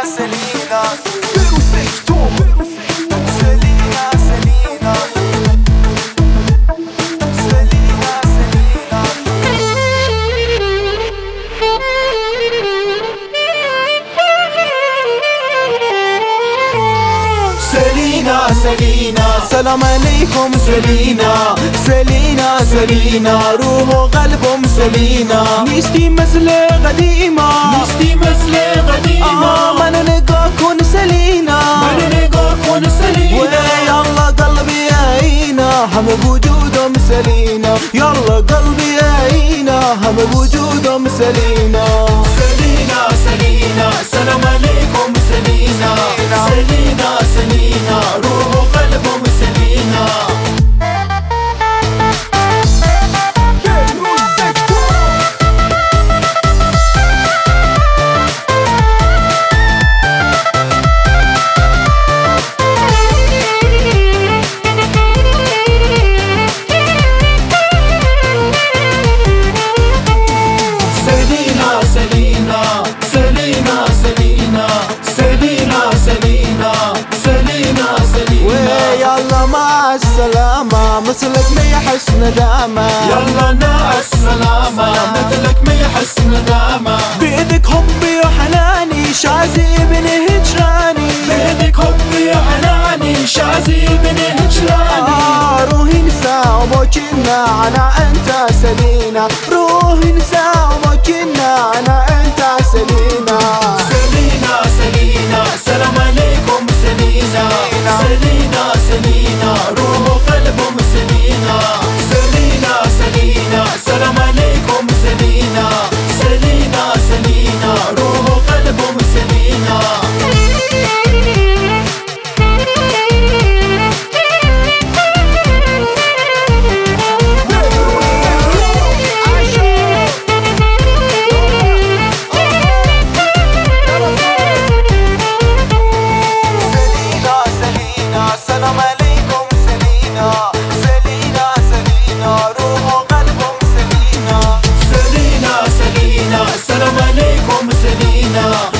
Selina Perfect Tom Selina, Selina Selina, Selina Selina, Selina سلام عليكم سلينا سلينا سلينا روح وقلبهم سلينا نستي مسلة قديمة نستي مسلة قديمة ما نلقاكم سلينا ما نلقاكم سلينا ويا الله قلبي يعينا هم بوجودهم سلينا يلا قلبي يعينا هم بوجودهم سلينا سلينا سلينا سلام عليكم سلينا سلينا سلينا روح وقلبهم سلينا السلامة مثلك ما يحس ندامة يلا مع السلامة مثلك ما يحس ندامة بيدك حبي وحناني شازي بن هجراني بيدك حبي وحناني شازي بن هجراني روحي نساء وموجنا أنا أنت سلينا روحي نساء وموجنا أنا أنت سلينا سلينا سلينا سلام عليكم سلينا سلينا سلينا روح وقلبهم سلينا سلينا سلينا سلام عليكم سلينا سلينا سلينا روح وقلبهم سلينا سلام عليكم سلينا سلينا سلينا روح وقلبهم سلينا سلينا سلينا سلام عليكم سلينا